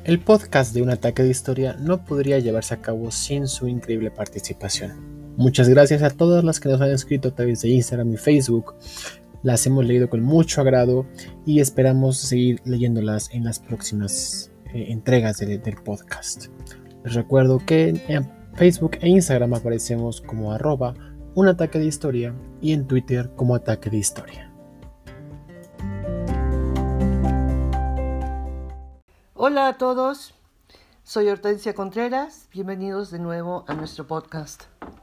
El podcast de Un Ataque de Historia no podría llevarse a cabo sin su increíble participación. Muchas gracias a todas las que nos han escrito a través de Instagram y Facebook. Las hemos leído con mucho agrado y esperamos seguir leyéndolas en las próximas entregas del podcast. Les recuerdo que en Facebook e Instagram aparecemos como @unataquedehistoria y en Twitter como Ataque de Historia. Hola a todos, soy Hortensia Contreras, bienvenidos de nuevo a nuestro podcast.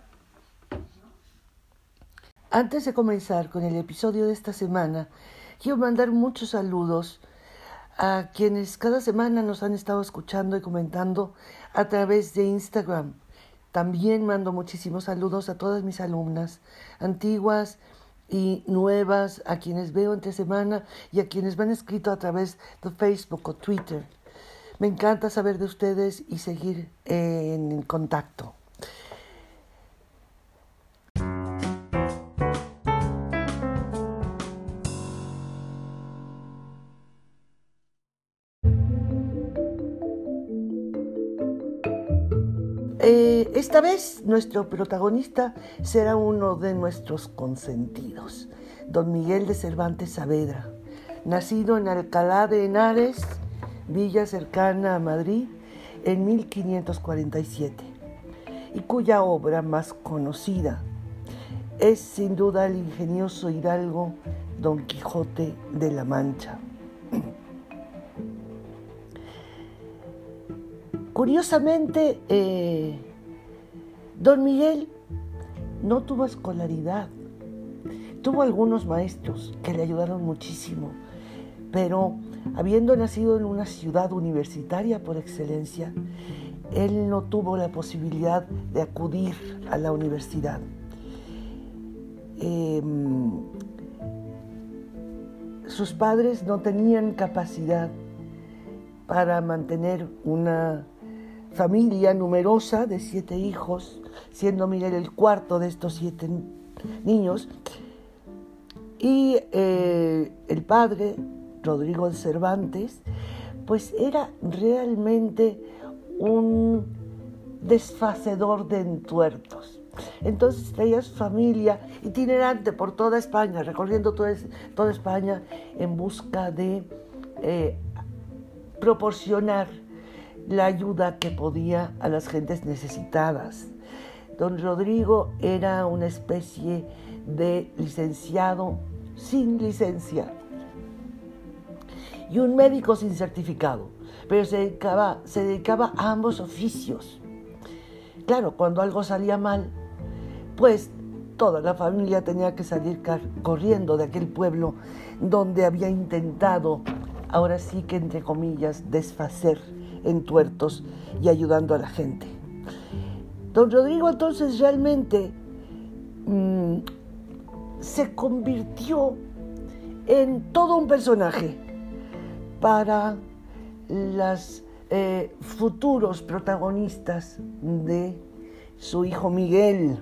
Antes de comenzar con el episodio de esta semana, quiero mandar muchos saludos a quienes cada semana nos han estado escuchando y comentando a través de Instagram. También mando muchísimos saludos a todas mis alumnas, antiguas y nuevas, a quienes veo entre semana y a quienes me han escrito a través de Facebook o Twitter. Me encanta saber de ustedes y seguir en contacto. Esta vez nuestro protagonista será uno de nuestros consentidos, don Miguel de Cervantes Saavedra, nacido en Alcalá de Henares, villa cercana a Madrid, en 1547, y cuya obra más conocida es sin duda el ingenioso hidalgo Don Quijote de la Mancha. Curiosamente, don Miguel no tuvo escolaridad, tuvo algunos maestros que le ayudaron muchísimo, pero habiendo nacido en una ciudad universitaria por excelencia, él no tuvo la posibilidad de acudir a la universidad. Sus padres no tenían capacidad para mantener una familia numerosa de 7 hijos, siendo Miguel el cuarto de estos 7 niños, y el padre, Rodrigo de Cervantes, pues era realmente un desfacedor de entuertos. Entonces traía su familia itinerante por toda España, recorriendo toda España en busca de proporcionar la ayuda que podía a las gentes necesitadas. Don Rodrigo era una especie de licenciado sin licencia y un médico sin certificado, pero se dedicaba a ambos oficios. Claro, cuando algo salía mal, pues toda la familia tenía que salir corriendo de aquel pueblo donde había intentado, ahora sí que entre comillas, desfacer entuertos y ayudando a la gente. Don Rodrigo entonces realmente se convirtió en todo un personaje para los futuros protagonistas de su hijo Miguel.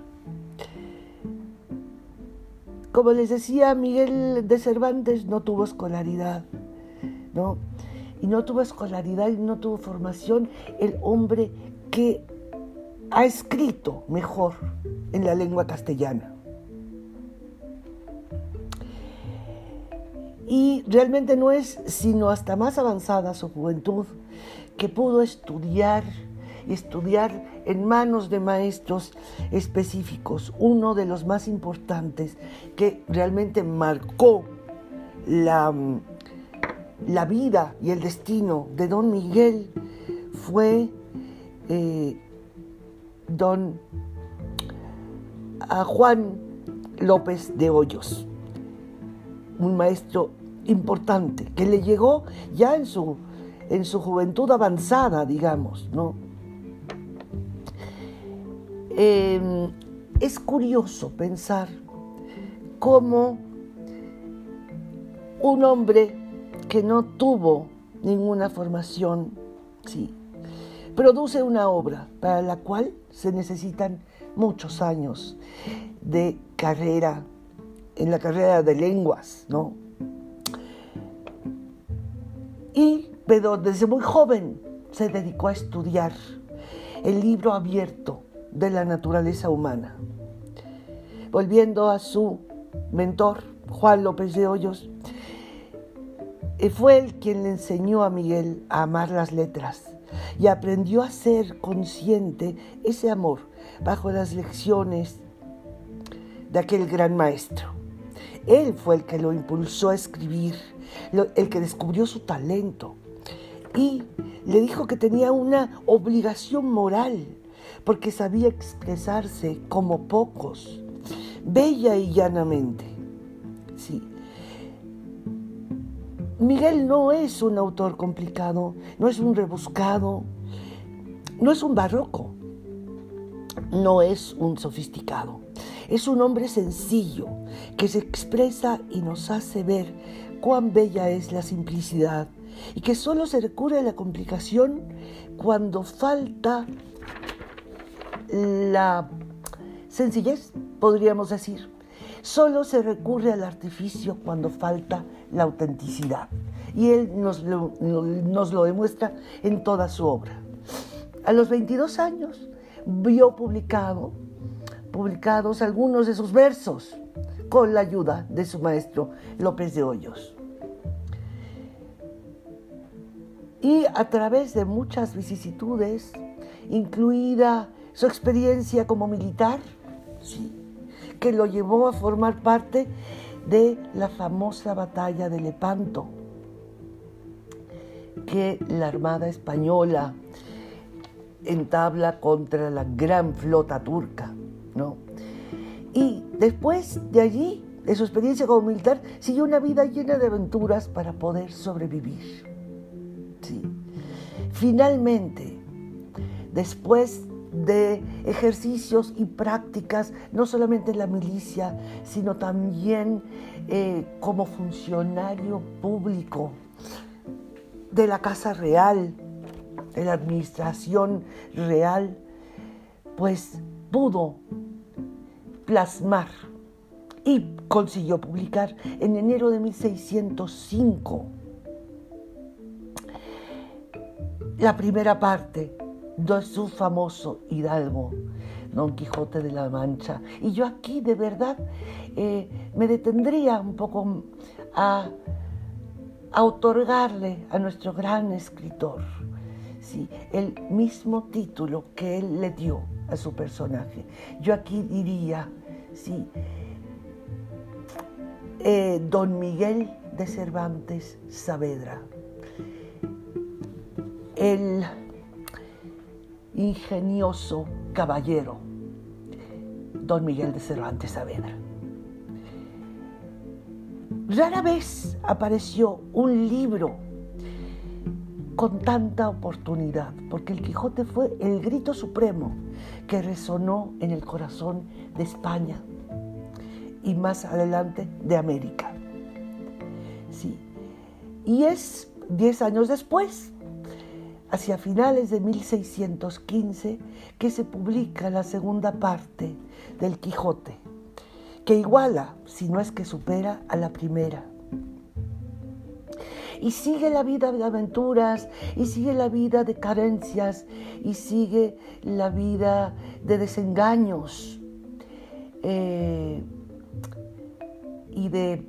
Como les decía, Miguel de Cervantes no tuvo escolaridad, ¿no? Y no tuvo escolaridad y no tuvo formación el hombre que ha escrito mejor en la lengua castellana. Y realmente no es sino hasta más avanzada su juventud que pudo estudiar en manos de maestros específicos. Uno de los más importantes que realmente marcó la vida y el destino de don Miguel fue don Juan López de Hoyos, un maestro importante que le llegó ya en su juventud avanzada, digamos, ¿no? Es curioso pensar cómo un hombre que no tuvo ninguna formación, sí, produce una obra para la cual se necesitan muchos años de carrera, en la carrera de lenguas, ¿no? Pero desde muy joven se dedicó a estudiar el libro abierto de la naturaleza humana. Volviendo a su mentor, Juan López de Hoyos, fue él quien le enseñó a Miguel a amar las letras y aprendió a ser consciente ese amor bajo las lecciones de aquel gran maestro. Él fue el que lo impulsó a escribir, el que descubrió su talento y le dijo que tenía una obligación moral porque sabía expresarse como pocos, bella y llanamente. Sí. Miguel no es un autor complicado, no es un rebuscado, no es un barroco, no es un sofisticado. Es un hombre sencillo que se expresa y nos hace ver cuán bella es la simplicidad y que solo se recurre a la complicación cuando falta la sencillez, podríamos decir. Solo se recurre al artificio cuando falta la autenticidad. Y él nos lo demuestra en toda su obra. A los 22 años vio publicados algunos de sus versos con la ayuda de su maestro López de Hoyos. Y a través de muchas vicisitudes, incluida su experiencia como militar, sí, que lo llevó a formar parte de la famosa batalla de Lepanto, que la Armada Española entabla contra la gran flota turca, ¿no? Y después de allí, de su experiencia como militar, siguió una vida llena de aventuras para poder sobrevivir. Sí. Finalmente, después de ejercicios y prácticas, no solamente en la milicia, sino también como funcionario público de la Casa Real, de la administración real, pues pudo plasmar y consiguió publicar en enero de 1605 la primera parte de su famoso hidalgo, Don Quijote de la Mancha. Y yo aquí de verdad me detendría un poco a otorgarle a nuestro gran escritor, sí, el mismo título que él le dio a su personaje. Yo aquí diría, sí, Don Miguel de Cervantes Saavedra, el ingenioso caballero Don Miguel de Cervantes Saavedra. Rara vez apareció un libro con tanta oportunidad, porque el Quijote fue el grito supremo que resonó en el corazón de España y más adelante de América. Sí. Y es 10 años después, hacia finales de 1615, que se publica la segunda parte del Quijote, que iguala, si no es que supera, a la primera. Y sigue la vida de aventuras, y sigue la vida de carencias, y sigue la vida de desengaños y de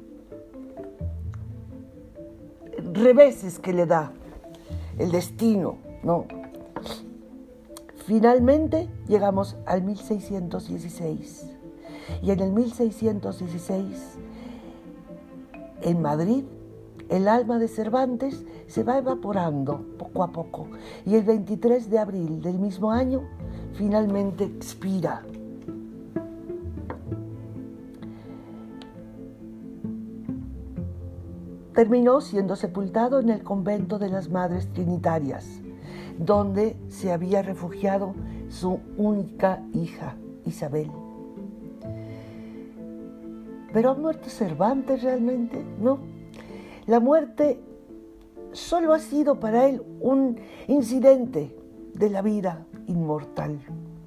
reveses que le da el destino, ¿no? Finalmente llegamos al 1616. Y en el 1616, en Madrid, el alma de Cervantes se va evaporando poco a poco. Y el 23 de abril del mismo año, finalmente expira. Terminó siendo sepultado en el convento de las Madres Trinitarias, donde se había refugiado su única hija, Isabel. ¿Pero ha muerto Cervantes realmente? No. La muerte solo ha sido para él un incidente de la vida inmortal.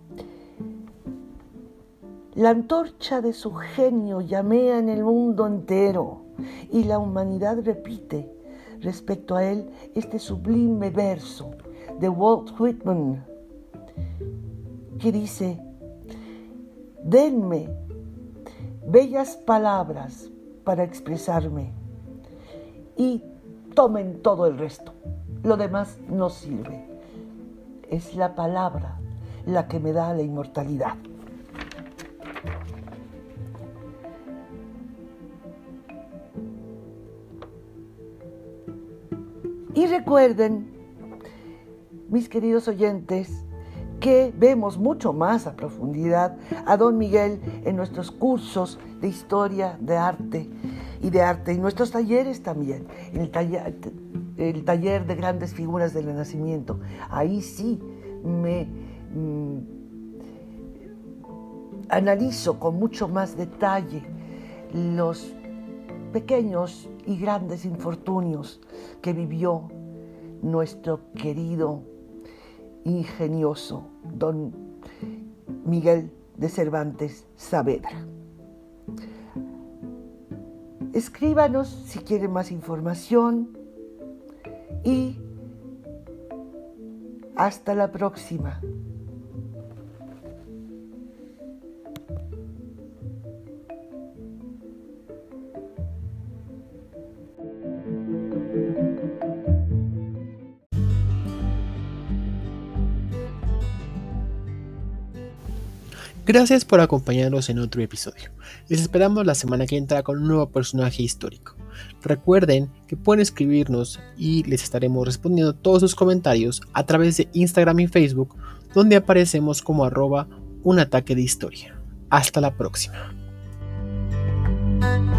La antorcha de su genio llamea en el mundo entero y la humanidad repite respecto a él este sublime verso de Walt Whitman, que dice: denme bellas palabras para expresarme y tomen todo el resto. Lo demás no sirve. Es la palabra la que me da la inmortalidad. Y recuerden, mis queridos oyentes, que vemos mucho más a profundidad a Don Miguel en nuestros cursos de historia, de arte y nuestros talleres también, en el taller de grandes figuras del Renacimiento. Ahí sí me analizo con mucho más detalle los pequeños y grandes infortunios que vivió nuestro querido, ingenioso Don Miguel de Cervantes Saavedra. Escríbanos si quieren más información y hasta la próxima. Gracias por acompañarnos en otro episodio. Les esperamos la semana que entra con un nuevo personaje histórico. Recuerden que pueden escribirnos y les estaremos respondiendo todos sus comentarios a través de Instagram y Facebook, donde aparecemos como @unataquedehistoria. Hasta la próxima.